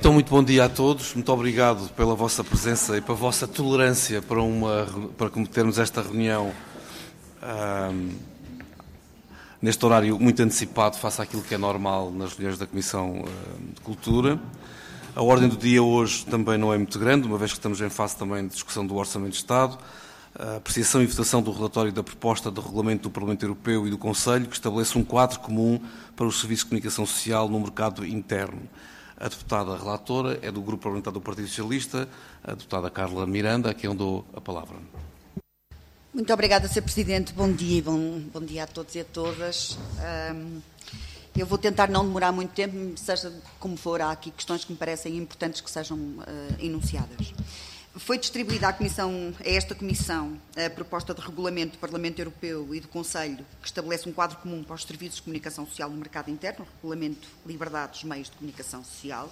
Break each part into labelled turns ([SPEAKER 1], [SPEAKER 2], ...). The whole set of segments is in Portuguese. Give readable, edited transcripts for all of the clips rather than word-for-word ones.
[SPEAKER 1] Então, muito bom dia a todos. Muito obrigado pela vossa presença e pela vossa tolerância para cometermos esta reunião neste horário muito antecipado, face àquilo que é normal nas reuniões da Comissão de Cultura. A ordem do dia hoje também não é muito grande, uma vez que estamos em fase também de discussão do Orçamento de Estado, a apreciação e votação do relatório da proposta de regulamento do Parlamento Europeu e do Conselho, que estabelece um quadro comum para os serviços de comunicação social no mercado interno. A deputada relatora é do Grupo Parlamentar do Partido Socialista, a deputada Carla Miranda, a quem eu dou a palavra.
[SPEAKER 2] Muito obrigada, Sr. Presidente. Bom dia, bom dia a todos e a todas. Eu vou tentar não demorar muito tempo, seja como for, há aqui questões que me parecem importantes que sejam enunciadas. Foi distribuída a esta Comissão a proposta de regulamento do Parlamento Europeu e do Conselho, que estabelece um quadro comum para os serviços de comunicação social no mercado interno, o Regulamento Liberdade dos Meios de Comunicação Social.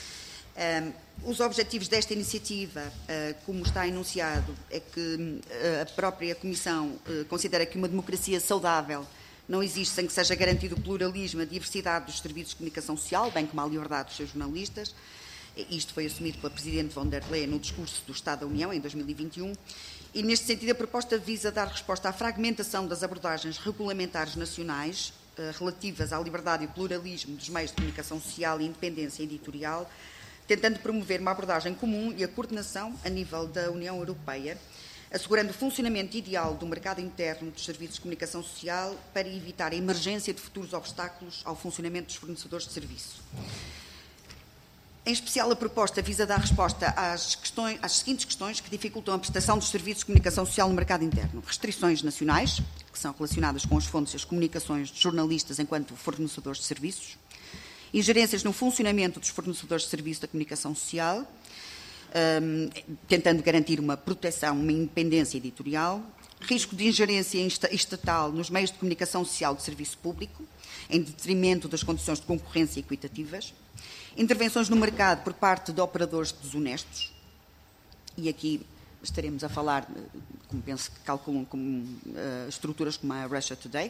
[SPEAKER 2] Os objetivos desta iniciativa, como está enunciado, é que a própria Comissão considera que uma democracia saudável não existe sem que seja garantido o pluralismo e a diversidade dos serviços de comunicação social, bem como a liberdade dos seus jornalistas. Isto foi assumido pela Presidente von der Leyen no discurso do Estado da União, em 2021, e, neste sentido, a proposta visa dar resposta à fragmentação das abordagens regulamentares nacionais relativas à liberdade e pluralismo dos meios de comunicação social e independência editorial, tentando promover uma abordagem comum e a coordenação a nível da União Europeia, assegurando o funcionamento ideal do mercado interno dos serviços de comunicação social para evitar a emergência de futuros obstáculos ao funcionamento dos fornecedores de serviço. Em especial, a proposta visa dar resposta às seguintes questões que dificultam a prestação dos serviços de comunicação social no mercado interno. Restrições nacionais, que são relacionadas com as fontes e as comunicações de jornalistas enquanto fornecedores de serviços. Ingerências no funcionamento dos fornecedores de serviço da comunicação social, tentando garantir uma proteção, uma independência editorial. Risco de ingerência estatal nos meios de comunicação social de serviço público, em detrimento das condições de concorrência equitativas. Intervenções no mercado por parte de operadores desonestos, e aqui estaremos a falar, como penso que calculam, estruturas como a Russia Today.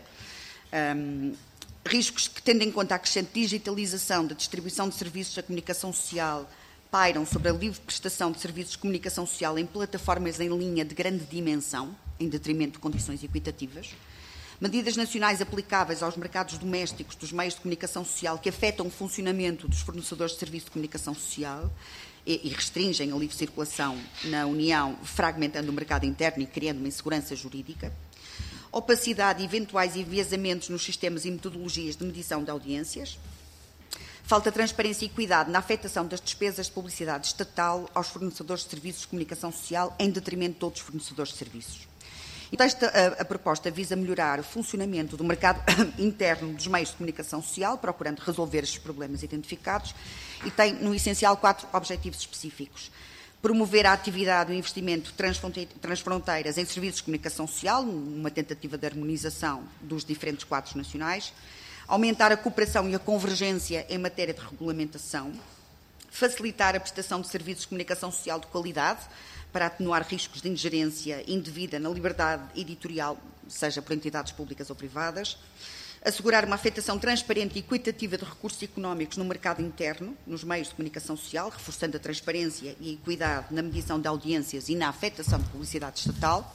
[SPEAKER 2] Riscos que, tendo em conta a crescente digitalização da distribuição de serviços da comunicação social, pairam sobre a livre prestação de serviços de comunicação social em plataformas em linha de grande dimensão, em detrimento de condições equitativas. Medidas nacionais aplicáveis aos mercados domésticos dos meios de comunicação social que afetam o funcionamento dos fornecedores de serviço de comunicação social e restringem a livre circulação na União, fragmentando o mercado interno e criando uma insegurança jurídica. Opacidade e eventuais enviesamentos nos sistemas e metodologias de medição de audiências. Falta de transparência e equidade na afetação das despesas de publicidade estatal aos fornecedores de serviços de comunicação social em detrimento de outros fornecedores de serviços. Então, a proposta visa melhorar o funcionamento do mercado interno dos meios de comunicação social, procurando resolver estes problemas identificados, e tem, no essencial, 4 objetivos específicos. Promover a atividade e o investimento transfronteiras em serviços de comunicação social, uma tentativa de harmonização dos diferentes quadros nacionais. Aumentar a cooperação e a convergência em matéria de regulamentação. Facilitar a prestação de serviços de comunicação social de qualidade, para atenuar riscos de ingerência indevida na liberdade editorial, seja por entidades públicas ou privadas. Assegurar uma afetação transparente e equitativa de recursos económicos no mercado interno, nos meios de comunicação social, reforçando a transparência e a equidade na medição de audiências e na afetação de publicidade estatal.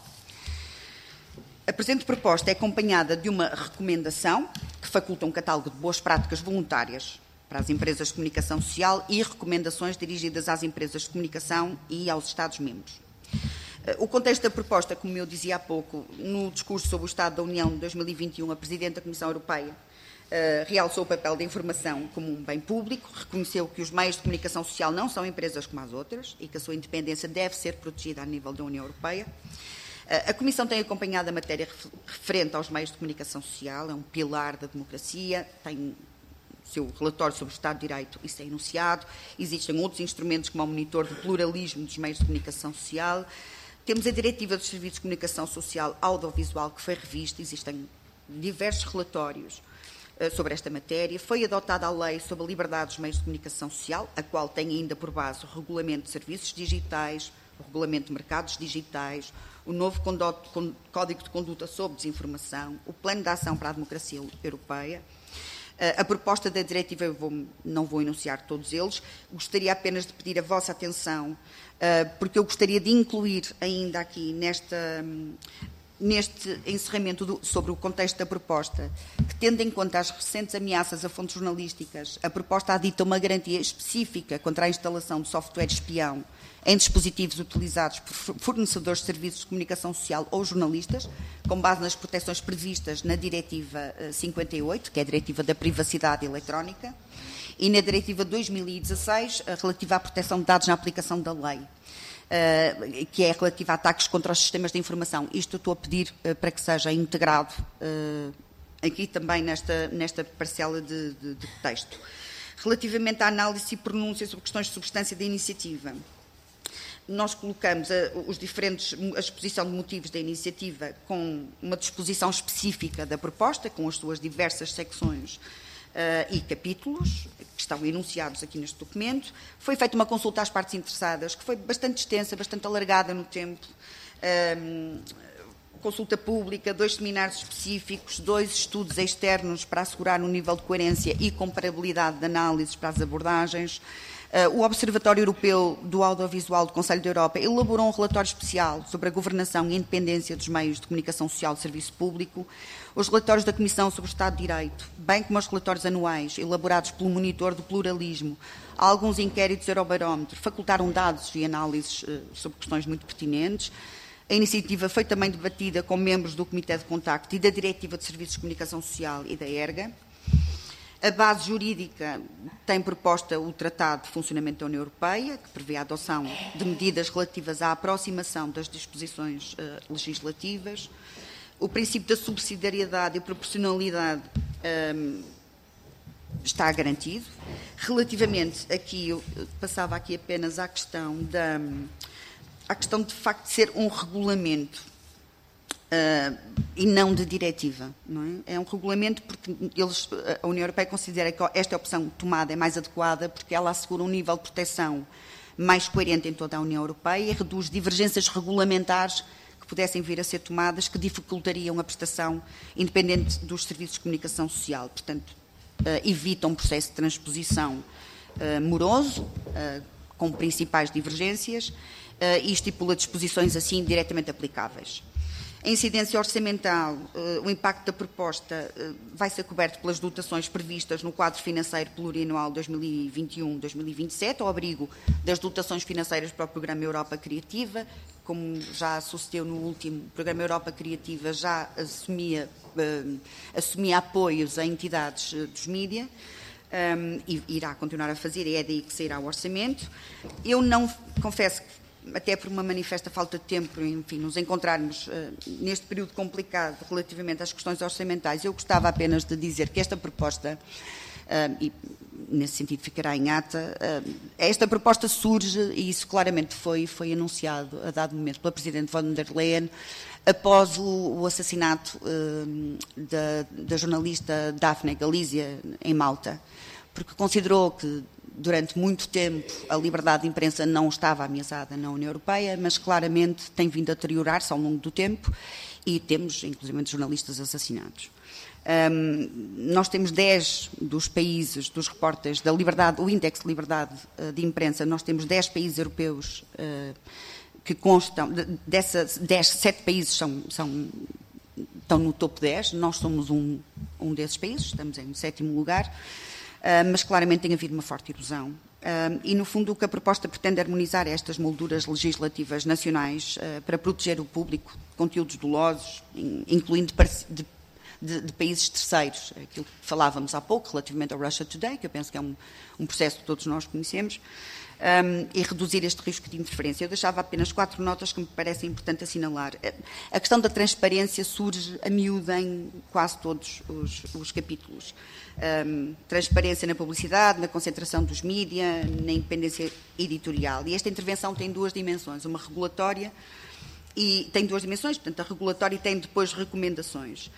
[SPEAKER 2] A presente proposta é acompanhada de uma recomendação que faculta um catálogo de boas práticas voluntárias para as empresas de comunicação social e recomendações dirigidas às empresas de comunicação e aos Estados-membros. O contexto da proposta, como eu dizia há pouco, no discurso sobre o Estado da União de 2021, a Presidente da Comissão Europeia realçou o papel da informação como um bem público, reconheceu que os meios de comunicação social não são empresas como as outras e que a sua independência deve ser protegida a nível da União Europeia. A Comissão tem acompanhado a matéria referente aos meios de comunicação social, é um pilar da democracia, tem seu relatório sobre o Estado de Direito, isso é enunciado. Existem outros instrumentos como o monitor do pluralismo dos meios de comunicação social. Temos a Diretiva dos Serviços de Comunicação Social Audiovisual, que foi revista. Existem diversos relatórios sobre esta matéria. Foi adotada a Lei sobre a Liberdade dos Meios de Comunicação Social, a qual tem ainda por base o Regulamento de Serviços Digitais, o Regulamento de Mercados Digitais, o novo Código de Conduta sobre Desinformação, o Plano de Ação para a Democracia Europeia. A proposta da diretiva, não vou enunciar todos eles, gostaria apenas de pedir a vossa atenção, porque eu gostaria de incluir ainda aqui neste encerramento sobre o contexto da proposta, que, tendo em conta as recentes ameaças a fontes jornalísticas, a proposta adita uma garantia específica contra a instalação de software espião em dispositivos utilizados por fornecedores de serviços de comunicação social ou jornalistas, com base nas proteções previstas na Diretiva 58, que é a Diretiva da Privacidade Eletrónica, e na Diretiva 2016, relativa à proteção de dados na aplicação da lei, que é relativa a ataques contra os sistemas de informação. Isto eu estou a pedir para que seja integrado aqui também nesta parcela de texto. Relativamente à análise e pronúncia sobre questões de substância da iniciativa, nós colocamos a exposição de motivos da iniciativa com uma disposição específica da proposta, com as suas diversas secções e capítulos, que estão enunciados aqui neste documento. Foi feita uma consulta às partes interessadas, que foi bastante extensa, bastante alargada no tempo. Consulta pública, 2 seminários específicos, 2 estudos externos para assegurar um nível de coerência e comparabilidade de análises para as abordagens. O Observatório Europeu do Audiovisual do Conselho da Europa elaborou um relatório especial sobre a governação e a independência dos meios de comunicação social de serviço público. Os relatórios da Comissão sobre o Estado de Direito, bem como os relatórios anuais elaborados pelo Monitor do Pluralismo, alguns inquéritos Eurobarómetro, facultaram dados e análises sobre questões muito pertinentes. A iniciativa foi também debatida com membros do Comitê de Contacto e da Diretiva de Serviços de Comunicação Social e da ERGA. A base jurídica tem proposta o Tratado de Funcionamento da União Europeia, que prevê a adoção de medidas relativas à aproximação das disposições legislativas. O princípio da subsidiariedade e proporcionalidade está garantido. Relativamente aqui, eu passava aqui apenas à questão de facto de ser um regulamento e não de diretiva, não é? É um regulamento porque a União Europeia considera que esta opção tomada é mais adequada porque ela assegura um nível de proteção mais coerente em toda a União Europeia e reduz divergências regulamentares que pudessem vir a ser tomadas que dificultariam a prestação independente dos serviços de comunicação social. Portanto, evita um processo de transposição moroso, com principais divergências, e estipula disposições assim diretamente aplicáveis. A incidência orçamental, o impacto da proposta vai ser coberto pelas dotações previstas no quadro financeiro plurianual 2021-2027, ao abrigo das dotações financeiras para o Programa Europa Criativa. Como já sucedeu no último Programa Europa Criativa, já assumia apoios a entidades dos mídia. E irá continuar a fazer, e é daí que sairá o orçamento. Eu não, confesso que, até por uma manifesta falta de tempo, enfim, nos encontrarmos neste período complicado relativamente às questões orçamentais, eu gostava apenas de dizer que esta proposta, e nesse sentido ficará em ata, esta proposta surge, e isso claramente foi anunciado a dado momento pela Presidente von der Leyen, após o assassinato da jornalista Daphne Galizia em Malta, porque considerou que durante muito tempo a liberdade de imprensa não estava ameaçada na União Europeia, mas claramente tem vindo a deteriorar-se ao longo do tempo e temos, inclusive, jornalistas assassinados. Nós temos 10 dos países, dos repórteres da liberdade, o índice de liberdade de imprensa, nós temos 10 países europeus que constam, 7 países estão no topo 10, nós somos um desses países, estamos em 7º lugar, mas claramente tem havido uma forte erosão. E, no fundo, o que a proposta pretende harmonizar é estas molduras legislativas nacionais para proteger o público de conteúdos dolosos, incluindo de países terceiros, aquilo que falávamos há pouco relativamente ao Russia Today, que eu penso que é um processo que todos nós conhecemos, e reduzir este risco de interferência. Eu deixava apenas 4 notas que me parecem importante assinalar. A questão da transparência surge a miúdo em quase todos os capítulos. Transparência na publicidade, na concentração dos mídia, na independência editorial. E esta intervenção tem 2 dimensões, uma regulatória e tem 2 dimensões, portanto, a regulatória tem depois recomendações.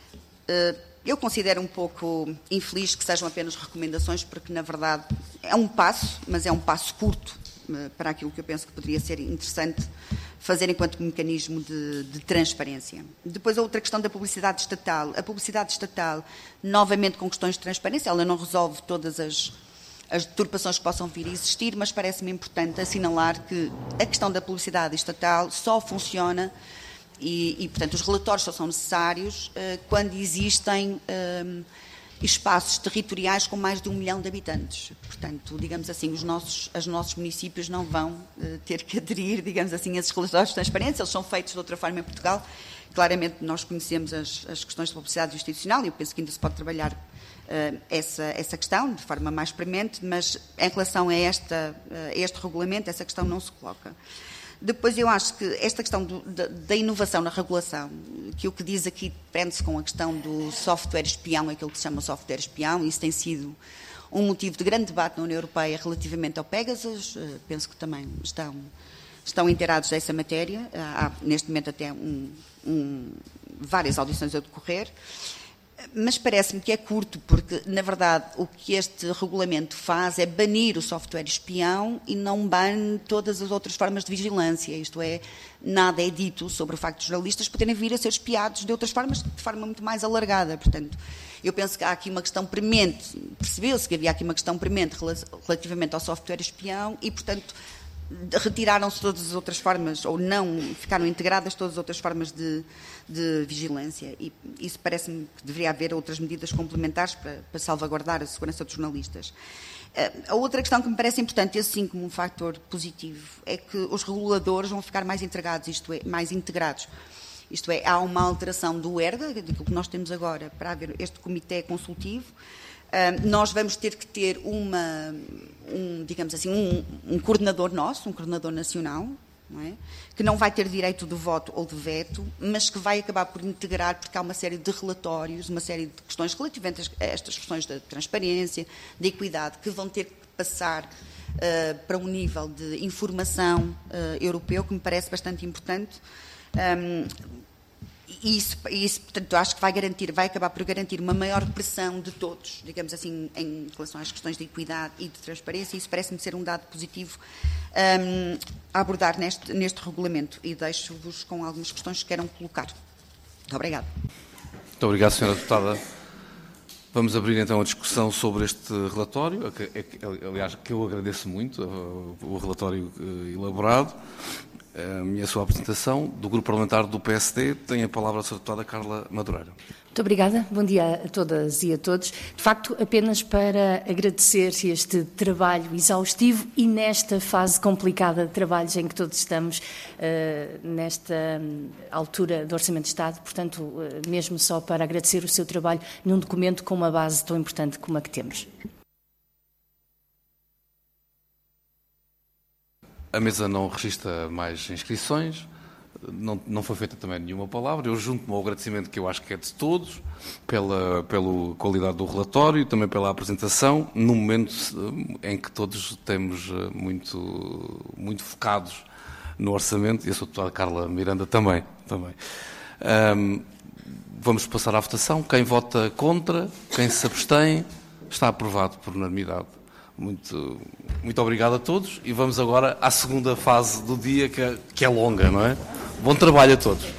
[SPEAKER 2] Eu considero um pouco infeliz que sejam apenas recomendações, porque, na verdade, é um passo, mas é um passo curto para aquilo que eu penso que poderia ser interessante fazer enquanto mecanismo de transparência. Depois a outra questão da publicidade estatal. A publicidade estatal, novamente com questões de transparência, ela não resolve todas as deturpações que possam vir a existir, mas parece-me importante assinalar que a questão da publicidade estatal só funciona e portanto, os relatórios só são necessários quando existem espaços territoriais com mais de 1 milhão de habitantes. Portanto, digamos assim, os nossos municípios não vão ter que aderir, digamos assim, a esses relatórios de transparência. Eles são feitos de outra forma em Portugal. Claramente, nós conhecemos as questões de publicidade institucional e eu penso que ainda se pode trabalhar essa questão de forma mais premente, mas em relação a este regulamento, essa questão não se coloca. Depois eu acho que esta questão da inovação na regulação, que o que diz aqui prende-se com a questão do software espião, aquilo que se chama software espião, e isso tem sido um motivo de grande debate na União Europeia relativamente ao Pegasus, penso que também estão inteirados dessa matéria, há neste momento até várias audições a decorrer, mas parece-me que é curto, porque, na verdade, o que este regulamento faz é banir o software espião e não bane todas as outras formas de vigilância. Isto é, nada é dito sobre o facto de jornalistas poderem vir a ser espiados de outras formas, de forma muito mais alargada. Portanto, eu penso que há aqui uma questão premente, percebeu-se que havia aqui uma questão premente relativamente ao software espião e, portanto, retiraram-se todas as outras formas, ou não ficaram integradas todas as outras formas de vigilância. E isso parece-me que deveria haver outras medidas complementares para salvaguardar a segurança dos jornalistas. A outra questão que me parece importante, assim como um fator positivo, é que os reguladores vão ficar mais integrados, isto é, mais integrados. Isto é, há uma alteração do ERGA, daquilo que nós temos agora, para haver este comitê consultivo. Nós vamos ter que ter digamos assim, um coordenador nosso, um coordenador nacional, não é? Que não vai ter direito de voto ou de veto, mas que vai acabar por integrar, porque há uma série de relatórios, uma série de questões relativamente a estas questões da transparência, da equidade, que vão ter que passar para um nível de informação europeu, que me parece bastante importante. Isso, portanto, acho que vai acabar por garantir uma maior pressão de todos, digamos assim, em relação às questões de equidade e de transparência. Isso parece-me ser um dado positivo a abordar neste regulamento e deixo-vos com algumas questões que queiram colocar. Muito obrigada.
[SPEAKER 1] Muito obrigado, Sra. Deputada. Vamos abrir então a discussão sobre este relatório, aliás, que eu agradeço muito, o relatório elaborado. E a sua apresentação do Grupo Parlamentar do PSD. Tem a palavra a Sra. Deputada Carla Madureira.
[SPEAKER 3] Muito obrigada. Bom dia a todas e a todos. De facto, apenas para agradecer este trabalho exaustivo e nesta fase complicada de trabalhos em que todos estamos, nesta altura do Orçamento de Estado, portanto, mesmo só para agradecer o seu trabalho num documento com uma base tão importante como a que temos.
[SPEAKER 1] A mesa não registra mais inscrições, não foi feita também nenhuma palavra. Eu junto-me ao agradecimento que eu acho que é de todos, pela qualidade do relatório e também pela apresentação, num momento em que todos estamos muito focados no orçamento, e a Sra. Deputada Carla Miranda também. Vamos passar à votação. Quem vota contra, quem se abstém, está aprovado por unanimidade. Muito obrigado a todos e vamos agora à segunda fase do dia, que é longa, não é? Bom trabalho a todos.